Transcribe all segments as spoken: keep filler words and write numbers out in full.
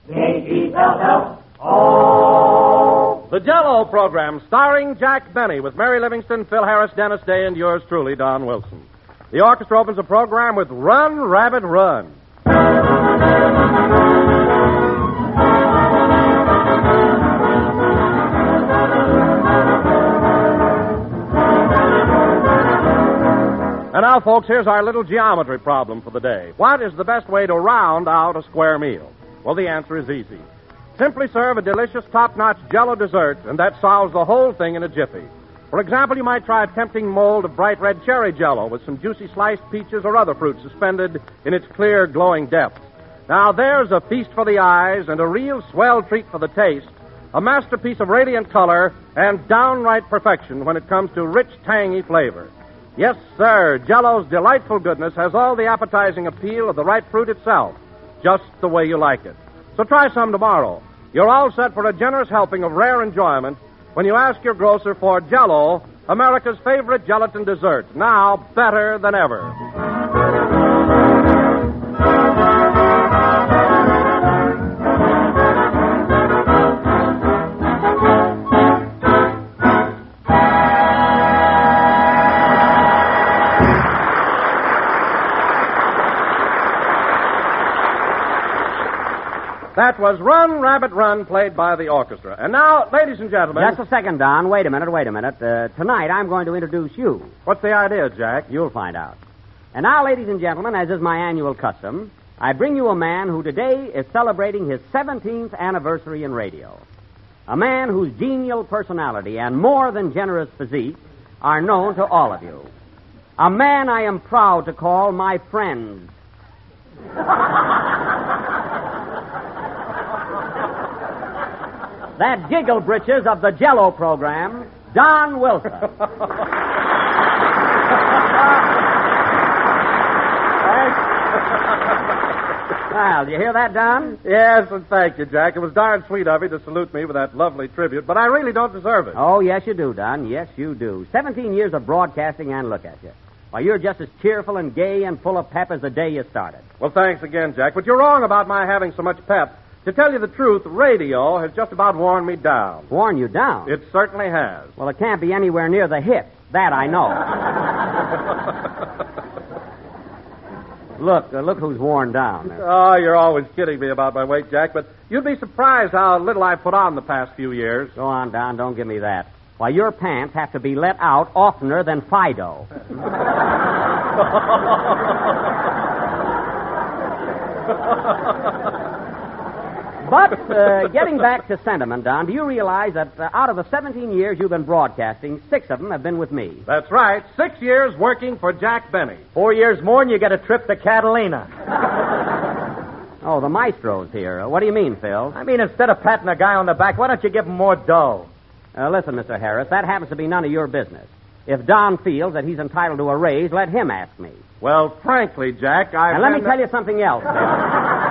H E L L O. The Jell-O program, starring Jack Benny, with Mary Livingston, Phil Harris, Dennis Day, and yours truly, Don Wilson. The orchestra opens the program with Run, Rabbit, Run. And now, folks, here's our little geometry problem for the day. What is the best way to round out a square meal? Well, the answer is easy. Simply serve a delicious, top-notch Jell-O dessert, and that solves the whole thing in a jiffy. For example, you might try a tempting mold of bright red cherry Jell-O with some juicy sliced peaches or other fruit suspended in its clear, glowing depths. Now, there's a feast for the eyes and a real swell treat for the taste, a masterpiece of radiant color and downright perfection when it comes to rich, tangy flavor. Yes, sir, Jell-O's delightful goodness has all the appetizing appeal of the ripe fruit itself, just the way you like it. So try some tomorrow. You're all set for a generous helping of rare enjoyment when you ask your grocer for Jell-O, America's favorite gelatin dessert, now better than ever. That was Run, Rabbit, Run, played by the orchestra. And now, ladies and gentlemen... Just a second, Don. Wait a minute, wait a minute. Uh, tonight, I'm going to introduce you. What's the idea, Jack? You'll find out. And now, ladies and gentlemen, as is my annual custom, I bring you a man who today is celebrating his seventeenth anniversary in radio. A man whose genial personality and more than generous physique are known to all of you. A man I am proud to call my friend. That giggle britches of the Jell-O program, Don Wilson. Well, did you hear that, Don? Yes, and thank you, Jack. It was darn sweet of you to salute me with that lovely tribute, but I really don't deserve it. Oh, yes, you do, Don. Yes, you do. Seventeen years of broadcasting, and look at you. Why, you're just as cheerful and gay and full of pep as the day you started. Well, thanks again, Jack, but you're wrong about my having so much pep. To tell you the truth, radio has just about worn me down. Worn you down? It certainly has. Well, it can't be anywhere near the hits. That I know. Look, uh, look who's worn down there. Oh, you're always kidding me about my weight, Jack, but you'd be surprised how little I've put on the past few years. Go on, Don. Don't give me that. Why, your pants have to be let out oftener than Fido. But, uh, getting back to sentiment, Don, do you realize that uh, out of the seventeen years you've been broadcasting, six of them have been with me? That's right. Six years working for Jack Benny. Four years more and you get a trip to Catalina. Oh, the maestro's here. Uh, what do you mean, Phil? I mean, instead of patting a guy on the back, why don't you give him more dough? Uh, listen, Mister Harris, that happens to be none of your business. If Don feels that he's entitled to a raise, let him ask me. Well, frankly, Jack, I... And let me tell you something else, Phil.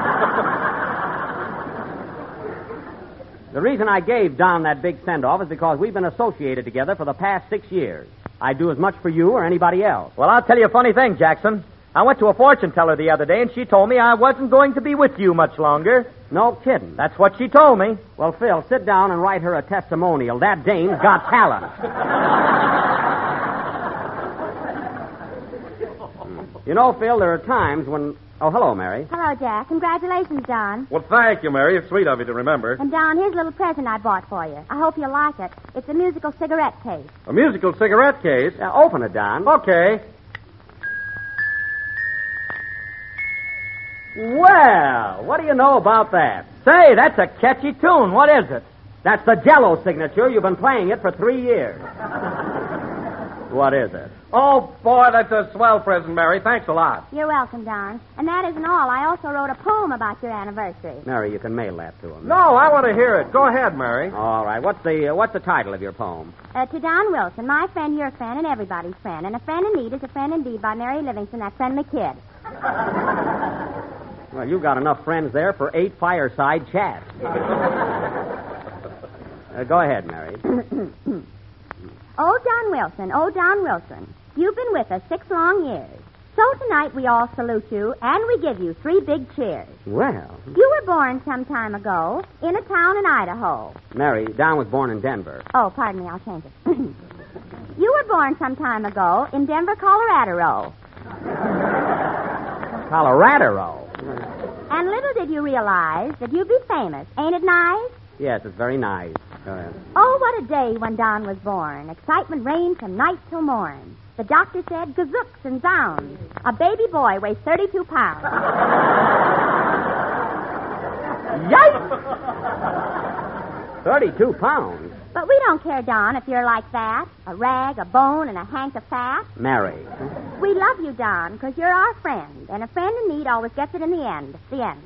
The reason I gave Don that big send-off is because we've been associated together for the past six years. I'd do as much for you or anybody else. Well, I'll tell you a funny thing, Jackson. I went to a fortune teller the other day, and she told me I wasn't going to be with you much longer. No kidding. That's what she told me. Well, Phil, sit down and write her a testimonial. That dame's got talent. You know, Phil, there are times when... Oh, hello, Mary. Hello, Jack. Congratulations, Don. Well, thank you, Mary. It's sweet of you to remember. And, Don, here's a little present I bought for you. I hope you like it. It's a musical cigarette case. A musical cigarette case? Now, open it, Don. Okay. Well, what do you know about that? Say, that's a catchy tune. What is it? That's the Jell-O signature. You've been playing it for three years. What is it? Oh, boy, that's a swell present, Mary. Thanks a lot. You're welcome, Don. And that isn't all. I also wrote a poem about your anniversary. Mary, you can mail that to him. No, I want to hear it. Go ahead, Mary. All right. What's the uh, what's the title of your poem? Uh, to Don Wilson, my friend, your friend, and everybody's friend. And a friend in need is a friend indeed by Mary Livingston, that friendly kid. Well, you've got enough friends there for eight fireside chats. uh, go ahead, Mary. Oh, Don Wilson, oh, Don Wilson, you've been with us six long years. So tonight we all salute you, and we give you three big cheers. Well, You were born some time ago in a town in Idaho. Mary, Don was born in Denver. Oh, pardon me, I'll change it. You were born some time ago in Denver, Colorado. Colorado. And little did you realize that you'd be famous. Ain't it nice? Yes, it's very nice. Go ahead. Oh, what a day when Don was born. Excitement reigned from night till morn. The doctor said, gazooks and zounds. A baby boy weighs thirty-two pounds. Yikes! thirty-two pounds. But we don't care, Don, if you're like that. A rag, a bone, and a hank of fat. Mary. We love you, Don, because you're our friend. And a friend in need always gets it in the end. The end.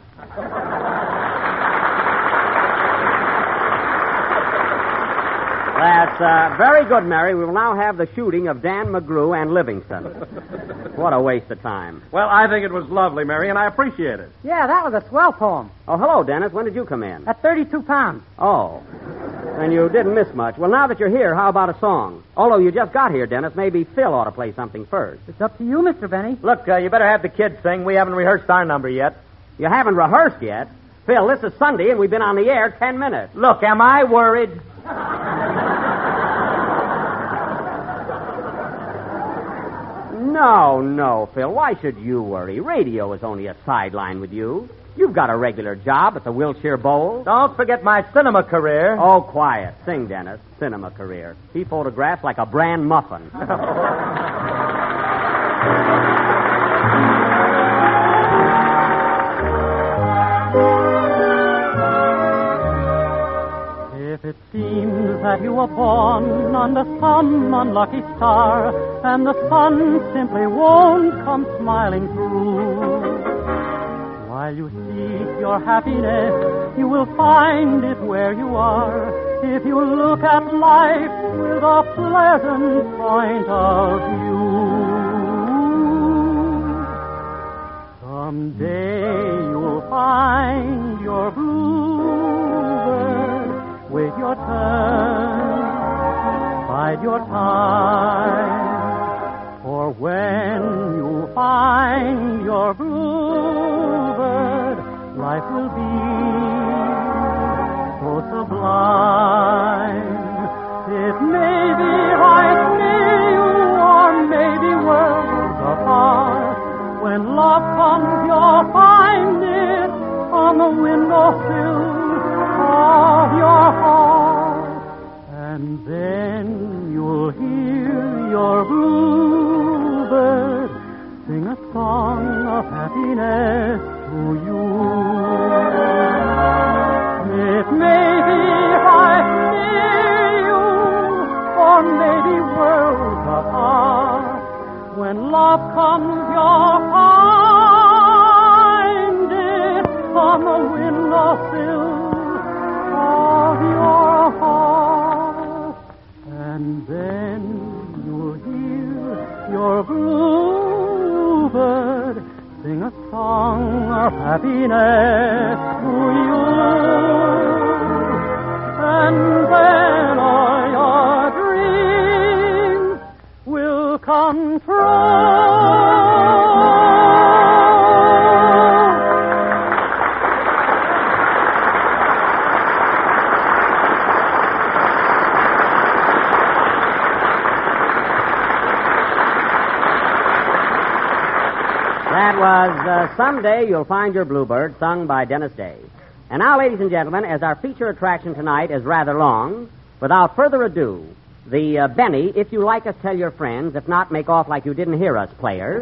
That's uh, very good, Mary. We will now have the shooting of Dan McGrew and Livingston. What a waste of time. Well, I think it was lovely, Mary, and I appreciate it. Yeah, that was a swell poem. Oh, hello, Dennis. When did you come in? At thirty-two pounds. Oh. And you didn't miss much. Well, now that you're here, how about a song? Although you just got here, Dennis, maybe Phil ought to play something first. It's up to you, Mister Benny. Look, uh, you better have the kids sing. We haven't rehearsed our number yet. You haven't rehearsed yet? Phil, this is Sunday, and we've been on the air ten minutes. Look, am I worried? No, no, Phil. Why should you worry? Radio is only a sideline with you. You've got a regular job at the Wilshire Bowl. Don't forget my cinema career. Oh, quiet. Sing, Dennis. Cinema career. He photographs like a bran muffin. If it seems that you were born under some unlucky star, and the sun simply won't come smiling through, while you seek your happiness, you will find it where you are, if you look at life with a pleasant point of view. Someday you'll find your bluebird. Wait your turn, bide your time, for when you find your bluebird, life will be so sublime. It may be right near you, or maybe worlds apart. When love comes, you'll find it on the windowsill of your heart, and then you'll hear your bluebird sing a song of happiness to you. It may be right near you, or maybe worlds apart. When love comes, you'll find it on the windowsill of your heart, and then you'll hear your bluebird sing a song of happiness to you, and then all your dreams will come true. That was uh, Someday You'll Find Your Bluebird, sung by Dennis Day. And now, ladies and gentlemen, as our feature attraction tonight is rather long, without further ado, the uh, Benny, If You Like Us, Tell Your Friends, if not, make off like you didn't hear us, players,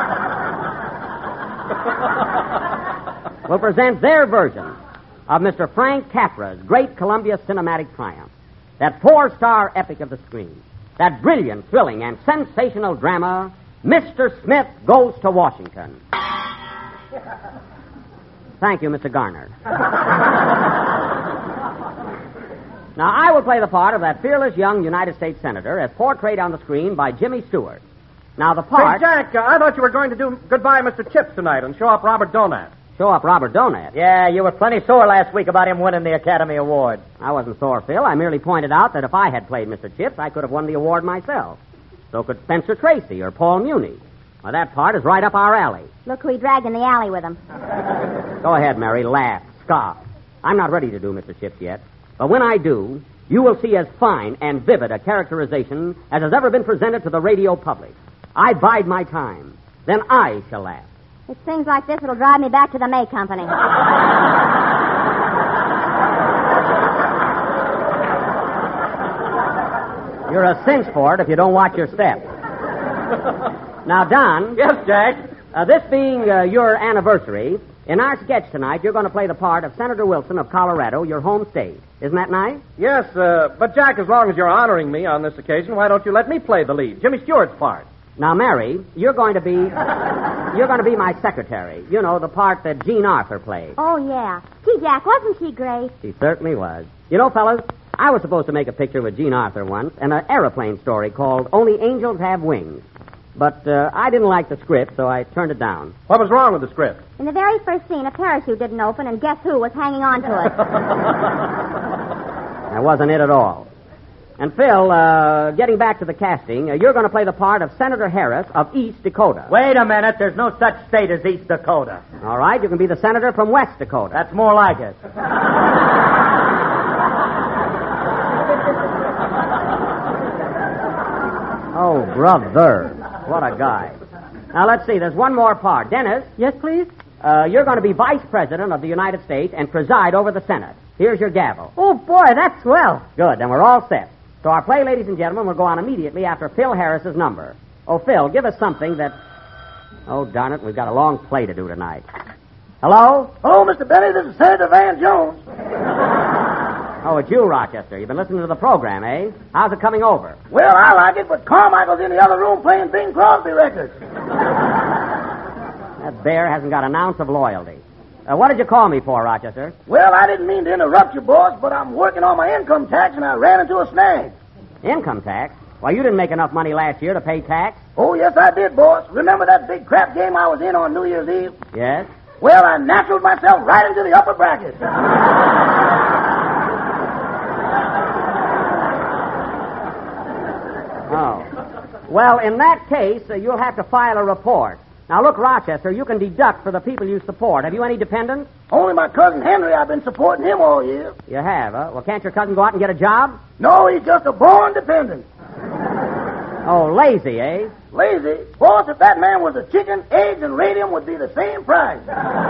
will present their version of Mister Frank Capra's great Columbia cinematic triumph, that four-star epic of the screen, that brilliant, thrilling, and sensational drama, Mister Smith Goes to Washington. Thank you, Mister Garner. Now, I will play the part of that fearless young United States Senator as portrayed on the screen by Jimmy Stewart. Now, the part... Hey, Jack, uh, I thought you were going to do Goodbye, Mister Chips tonight and show up Robert Donat. Show up Robert Donat? Yeah, you were plenty sore last week about him winning the Academy Award. I wasn't sore, Phil. I merely pointed out that if I had played Mister Chips, I could have won the award myself. So could Spencer Tracy or Paul Muni. Well, that part is right up our alley. Look who he dragged in the alley with him. Go ahead, Mary. Laugh. Scoff. I'm not ready to do Mister Chips yet. But when I do, you will see as fine and vivid a characterization as has ever been presented to the radio public. I bide my time. Then I shall laugh. It's things like this that'll drive me back to the May Company. You're a cinch for it if you don't watch your step. Now, Don. Yes, Jack? Uh, this being uh, your anniversary, in our sketch tonight, you're going to play the part of Senator Wilson of Colorado, your home state. Isn't that nice? Yes, uh, but Jack, as long as you're honoring me on this occasion, why don't you let me play the lead? Jimmy Stewart's part. Now, Mary, you're going to be you're going to be my secretary. You know, the part that Jean Arthur played. Oh, yeah. Gee, Jack, wasn't she great? She certainly was. You know, fellas, I was supposed to make a picture with Jean Arthur once, and an aeroplane story called Only Angels Have Wings. But uh, I didn't like the script, so I turned it down. What was wrong with the script? In the very first scene, a parachute didn't open, and guess who was hanging on to it? That wasn't it at all. And, Phil, uh, getting back to the casting, uh, you're going to play the part of Senator Harris of East Dakota. Wait a minute. There's no such state as East Dakota. All right, you can be the senator from West Dakota. That's more like it. Oh, brother. What a guy. Now, let's see. There's one more part. Dennis. Yes, please? Uh, you're going to be vice president of the United States and preside over the Senate. Here's your gavel. Oh, boy, that's swell. Good. Then we're all set. So our play, ladies and gentlemen, will go on immediately after Phil Harris's number. Oh, Phil, give us something that... Oh, darn it, we've got a long play to do tonight. Hello? Hello, Mister Benny. This is Senator Van Jones. Oh, it's you, Rochester. You've been listening to the program, eh? How's it coming over? Well, I like it, but Carmichael's in the other room playing Bing Crosby records. That bear hasn't got an ounce of loyalty. Uh, what did you call me for, Rochester? Well, I didn't mean to interrupt you, boss, but I'm working on my income tax, and I ran into a snag. Income tax? Well, you didn't make enough money last year to pay tax. Oh, yes, I did, boss. Remember that big crap game I was in on New Year's Eve? Yes? Well, I naturaled myself right into the upper bracket. Oh. Well, in that case, uh, you'll have to file a report. Now, look, Rochester, you can deduct for the people you support. Have you any dependents? Only my cousin Henry. I've been supporting him all year. You have, huh? Well, can't your cousin go out and get a job? No, he's just a born dependent. Oh, lazy, eh? Lazy? Boss, if that man was a chicken, eggs and radium would be the same price.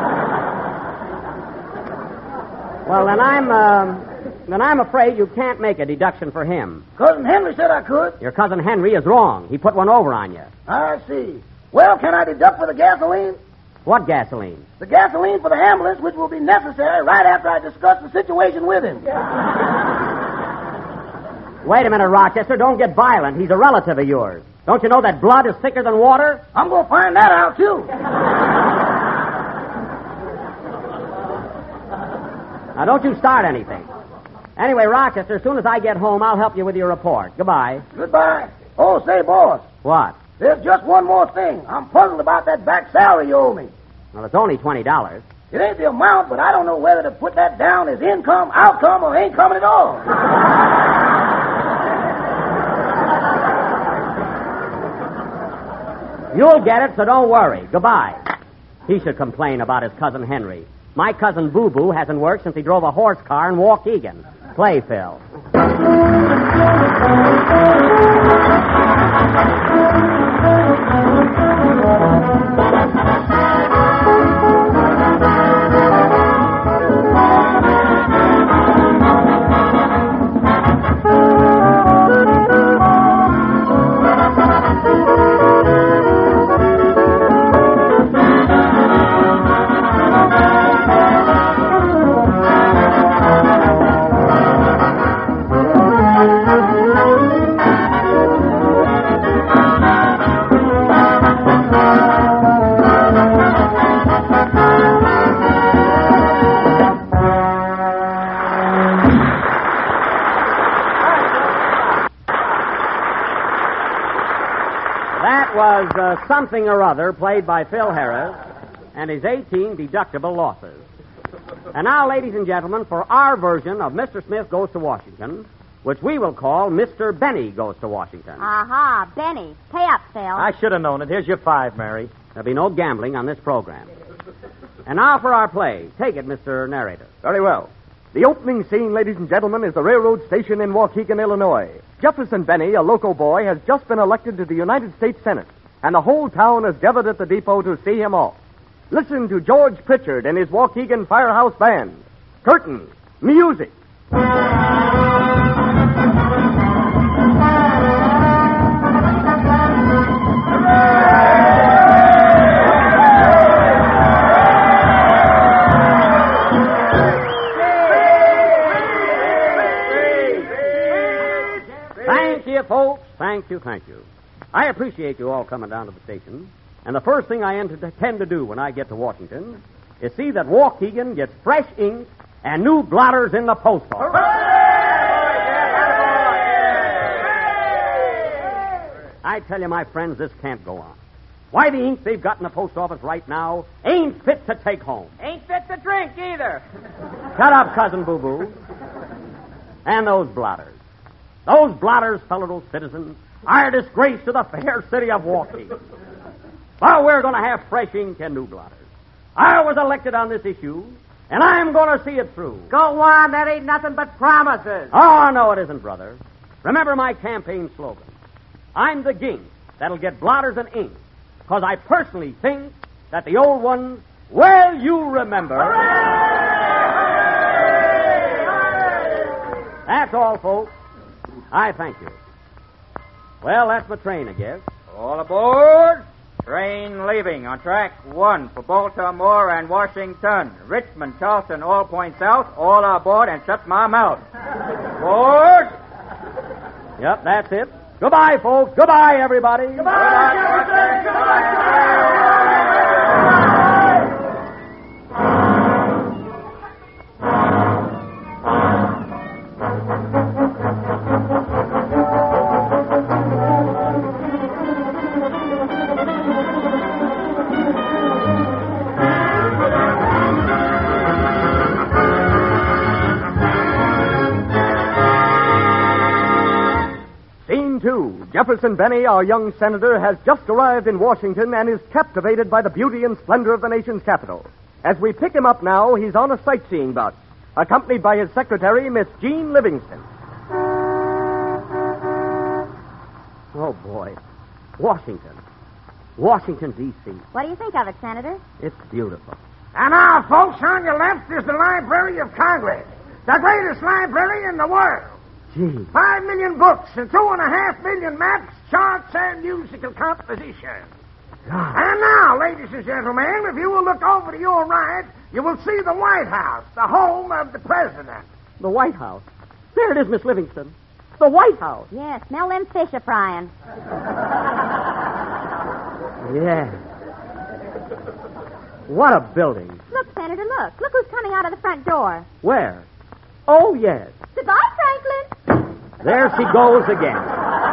Well, then I'm, uh, then I'm afraid you can't make a deduction for him. Cousin Henry said I could. Your cousin Henry is wrong. He put one over on you. I see. Well, can I deduct for the gasoline? What gasoline? The gasoline for the ambulance, which will be necessary right after I discuss the situation with him. Wait a minute, Rochester. Don't get violent. He's a relative of yours. Don't you know that blood is thicker than water? I'm going to find that out, too. Now, don't you start anything. Anyway, Rochester, as soon as I get home, I'll help you with your report. Goodbye. Goodbye. Oh, say, boss, What? there's just one more thing. I'm puzzled about that back salary you owe me. Well, it's only twenty dollars. It ain't the amount, but I don't know whether to put that down as income, outcome, or ain't coming at all. You'll get it, so don't worry. Goodbye. He should complain about his cousin Henry. My cousin Boo Boo hasn't worked since he drove a horse car in Waukegan. Play, Phil. Was uh, Something or Other, played by Phil Harris, and his eighteen deductible losses. And now, ladies and gentlemen, for our version of Mister Smith Goes to Washington, which we will call Mister Benny Goes to Washington. Aha, Benny. Pay up, Phil. I should have known it. Here's your five, Mary. There'll be no gambling on this program. And now for our play. Take it, Mister Narrator. Very well. The opening scene, ladies and gentlemen, is the railroad station in Waukegan, Illinois. Jefferson Benny, a local boy, has just been elected to the United States Senate, and the whole town has gathered at the depot to see him off. Listen to George Pritchard and his Waukegan Firehouse Band. Curtain, music. Thank you, folks. Thank you, thank you. I appreciate you all coming down to the station. And the first thing I intend to do when I get to Washington is see that Waukegan gets fresh ink and new blotters in the post office. I tell you, my friends, this can't go on. Why, the ink they've got in the post office right now ain't fit to take home. Ain't fit to drink either. Shut up, Cousin Boo Boo. And those blotters. Those blotters, fellow citizens, are a disgrace to the fair city of Waukegan. Well, we're going to have fresh ink and new blotters. I was elected on this issue, and I'm going to see it through. Go on, that ain't nothing but promises. Oh, no, it isn't, brother. Remember my campaign slogan. I'm the gink that'll get blotters and ink, because I personally think that the old ones, well, you remember. That's all, folks. I thank you. Well, that's my train, I guess. All aboard. Train leaving on track one for Baltimore and Washington. Richmond, Charleston, all points south. All aboard and shut my mouth. Aboard. Yep, that's it. Goodbye, folks. Goodbye, everybody. Goodbye, Jefferson. Goodbye. Jefferson Benny, our young senator, has just arrived in Washington and is captivated by the beauty and splendor of the nation's capital. As we pick him up now, he's on a sightseeing bus, accompanied by his secretary, Miss Jean Livingston. Oh, boy. Washington. Washington, D C What do you think of it, Senator? It's beautiful. And now, folks, on your left is the Library of Congress, the greatest library in the world. Gee. Five million books and two and a half million maps, charts, and musical compositions. God. And now, ladies and gentlemen, if you will look over to your right, you will see the White House, the home of the president. The White House. There it is, Miss Livingston. The White House. Yes, smell them fish a frying. Yeah. What a building. Look, Senator, look. Look who's coming out of the front door. Where? Oh, yes. Goodbye, Franklin. There she goes again.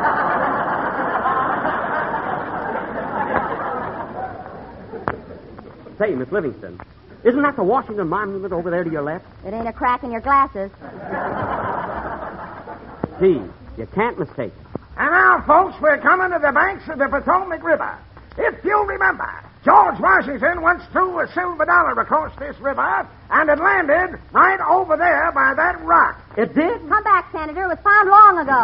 Say, Miss Livingston, isn't that the Washington Monument over there to your left? It ain't a crack in your glasses. Gee, you can't mistake it. And now, folks, we're coming to the banks of the Potomac River. If you remember, George Washington once threw a silver dollar across this river, and it landed right over there by that rock. It did? Come back, Senator. It was found long ago.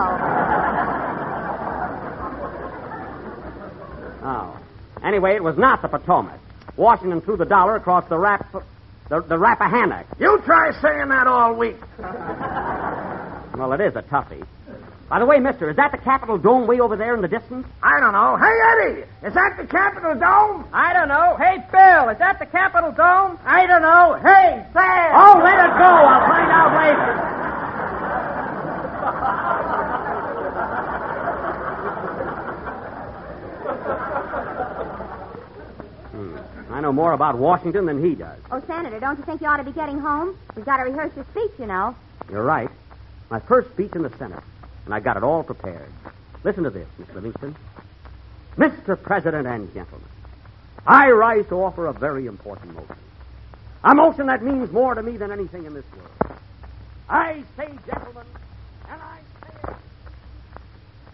Oh. Anyway, it was not the Potomac. Washington threw the dollar across the rap... the, the Rappahannock. You try saying that all week. Well, it is a toughie. By the way, mister, is that the Capitol Dome way over there in the distance? I don't know. Hey, Eddie, is that the Capitol Dome? I don't know. Hey, Bill, is that the Capitol Dome? I don't know. Hey, Sam! Oh, let it go. I'll find out later. I know more about Washington than he does. Oh, Senator, don't you think you ought to be getting home? We've got to rehearse your speech, you know. You're right. My first speech in the Senate, and I got it all prepared. Listen to this, Miss Livingston. Mister President and gentlemen, I rise to offer a very important motion. A motion that means more to me than anything in this world. I say, gentlemen, and I...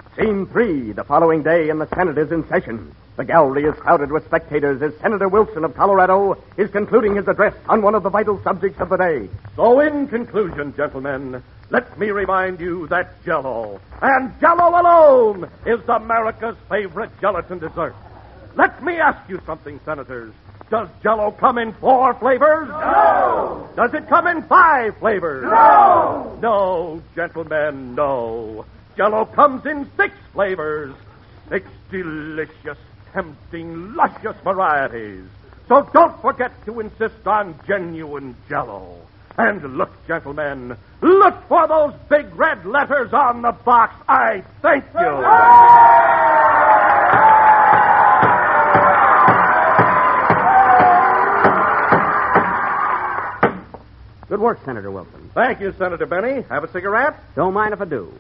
Scene three, the following day, and the Senate is in session. The gallery is crowded with spectators as Senator Wilson of Colorado is concluding his address on one of the vital subjects of the day. So, in conclusion, gentlemen, let me remind you that Jell-O, and Jell-O alone, is America's favorite gelatin dessert. Let me ask you something, Senators. Does Jell-O come in four flavors? No! Does it come in five flavors? No! No, gentlemen, no. Jell-O comes in six flavors. Six delicious, tempting, luscious varieties. So don't forget to insist on genuine Jell-O. And look, gentlemen, look for those big red letters on the box. I thank you. Good work, Senator Wilson. Thank you, Senator Benny. Have a cigarette? Don't mind if I do.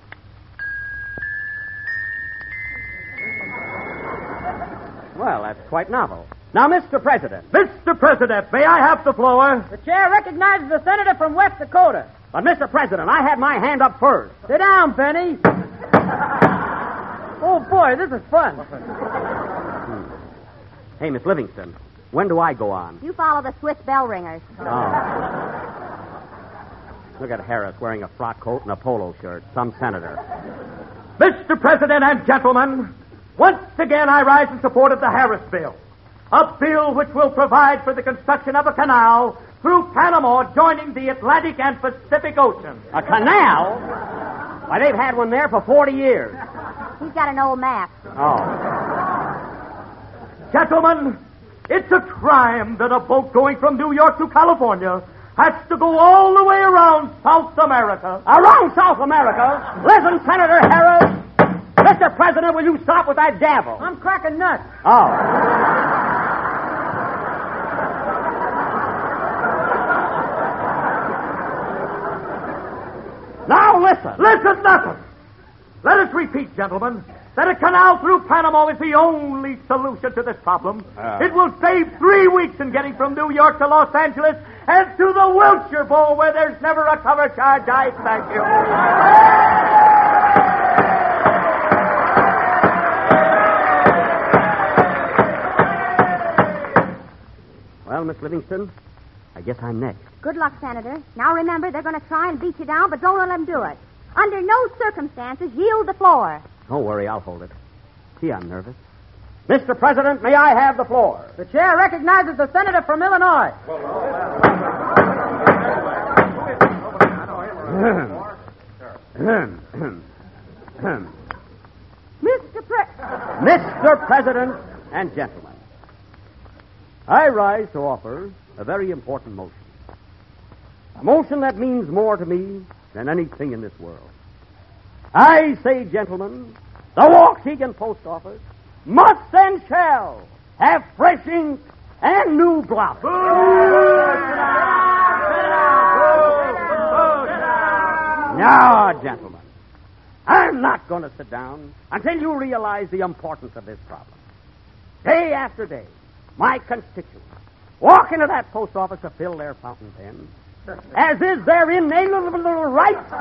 Well, that's quite novel. Now, Mister President. Mister President, may I have the floor? The chair recognizes the senator from West Dakota. But, Mister President, I had my hand up first. Sit down, Benny. Oh, boy, this is fun. Hey, Miss Livingston, when do I go on? You follow the Swiss bell ringers. Oh. Look at Harris wearing a frock coat and a polo shirt. Some senator. Mister President and gentlemen, once again I rise in support of the Harris bill. A bill which will provide for the construction of a canal through Panama joining the Atlantic and Pacific Ocean. A canal? Why, they've had one there for forty years. He's got an old map. Oh. Gentlemen, it's a crime that a boat going from New York to California has to go all the way around South America. Around South America? Listen, Senator Harris. Mister President, will you stop with that gavel? I'm cracking nuts. Oh. Now listen. Listen, nothing. Let us repeat, gentlemen, that a canal through Panama is the only solution to this problem. Uh. It will save three weeks in getting from New York to Los Angeles and to the Wilshire Bowl where there's never a cover charge. I thank you. Well, Miss Livingston, I guess I'm next. Good luck, Senator. Now remember, they're going to try and beat you down, but don't let them do it. Under no circumstances yield the floor. Don't worry, I'll hold it. Gee, I'm nervous. Mister President, may I have the floor? The chair recognizes the senator from Illinois. Mister Pre... Mister President and gentlemen, I rise to offer a very important motion. A motion that means more to me than anything in this world. I say, gentlemen, the Waukegan Post Office must and shall have fresh ink and new blots. Now, gentlemen, I'm not going to sit down until you realize the importance of this problem. Day after day, my constituents walk into that post office to fill their fountain pens, as is their inalienable right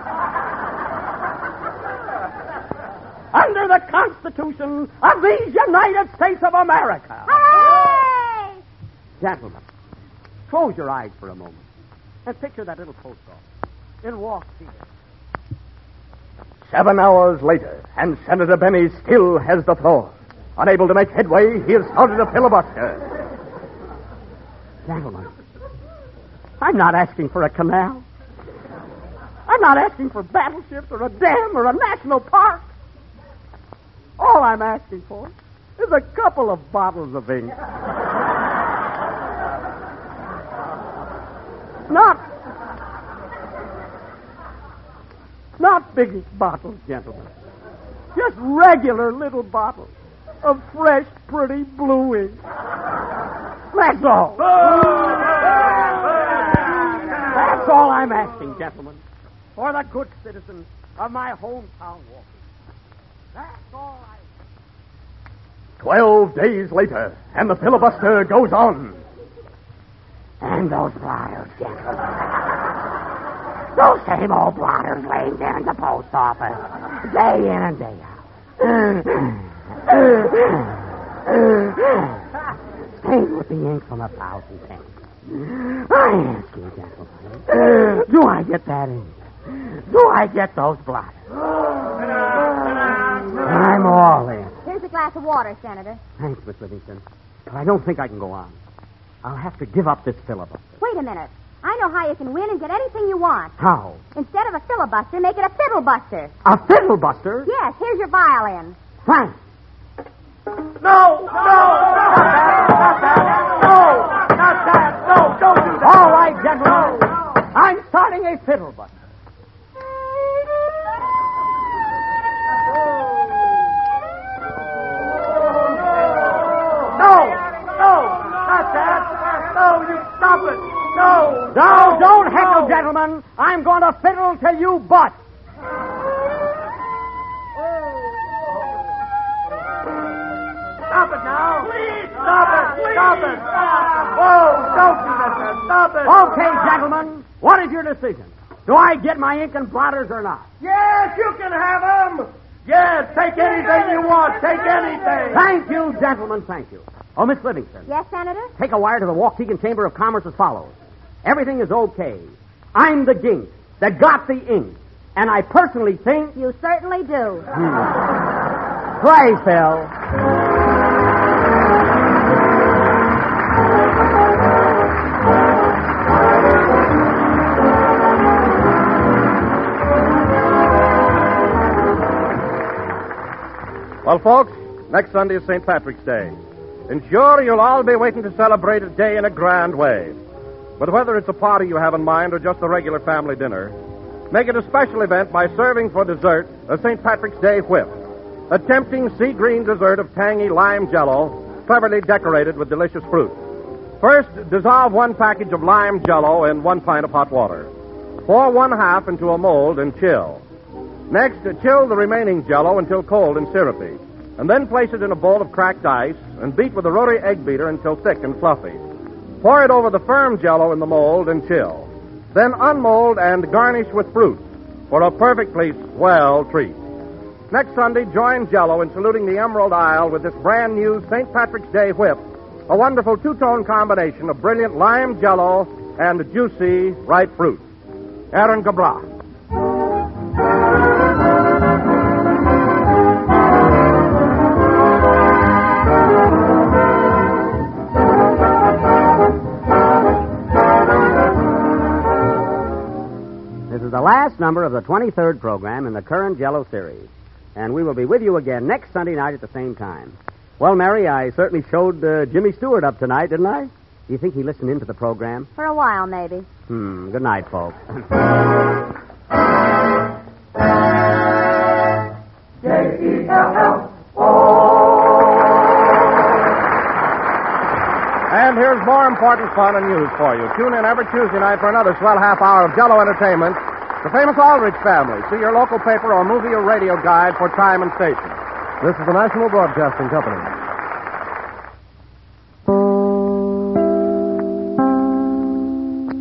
under the Constitution of these United States of America. Hooray! Gentlemen, close your eyes for a moment and picture that little post office in Waukegan. Seven hours later, and Senator Benny still has the floor. Unable to make headway, he has started a filibuster. Gentlemen, I'm not asking for a canal. I'm not asking for battleships or a dam or a national park. All I'm asking for is a couple of bottles of ink. Not, not big bottles, gentlemen. Just regular little bottles of fresh, pretty blue ink. That's all. That's all I'm asking, gentlemen, for the good citizens of my hometown, Waukegan. That's all I... Twelve days later, and the filibuster goes on. And those blotters, gentlemen. Those same old blotters laying there in the post office, day in and day out. Stained with the ink from a thousand pens. I ask you, gentlemen, do I get that ink? Do I get those blotters? I'm all in. Here's a glass of water, Senator. Thanks, Miss Livingston. But I don't think I can go on. I'll have to give up this filibuster. Wait a minute. I know how you can win and get anything you want. How? Instead of a filibuster, make it a fiddlebuster. A fiddlebuster? Yes, here's your violin. Thanks. No, no, not that, not that. No, not that. No, don't do that. All right, gentlemen. I'm starting a fiddlebuster. No, no, not that. No, you stop it. No. No, don't heckle, gentlemen. I'm going to fiddle till you bust. Stop it now. Please stop it. Stop it. Whoa, don't do that. Stop it. Okay, gentlemen. What is your decision? Do I get my ink and blotters or not? Yes, you can have them. Yes, take anything you want. Take anything. Thank you, gentlemen. Thank you. Oh, Miss Livingston. Yes, Senator? Take a wire to the Waukegan Chamber of Commerce as follows. Everything is okay. I'm the gink that got the ink. And I personally think... You certainly do. Play, Phil. Well, folks, next Sunday is Saint Patrick's Day. And sure, you'll all be waiting to celebrate a day in a grand way. But whether it's a party you have in mind or just a regular family dinner, make it a special event by serving for dessert a Saint Patrick's Day whip, a tempting sea green dessert of tangy lime jello, cleverly decorated with delicious fruit. First, dissolve one package of lime jello in one pint of hot water. Pour one half into a mold and chill. Next, chill the remaining jello until cold and syrupy, and then place it in a bowl of cracked ice and beat with a rotary egg beater until thick and fluffy. Pour it over the firm jello in the mold and chill. Then unmold and garnish with fruit for a perfectly swell treat. Next Sunday, join Jello in saluting the Emerald Isle with this brand new Saint Patrick's Day whip, a wonderful two-tone combination of brilliant lime jello and juicy ripe fruit. Aaron Gabra. This is the last number of the twenty-third program in the current Jello series. And we will be with you again next Sunday night at the same time. Well, Mary, I certainly showed uh, Jimmy Stewart up tonight, didn't I? Do you think he listened into the program? For a while, maybe. Hmm. Good night, folks. J E L L O. And here's more important fun and news for you. Tune in every Tuesday night for another swell half hour of Jello entertainment. The famous Aldrich family. See your local paper or movie or radio guide for time and station. This is the National Broadcasting Company.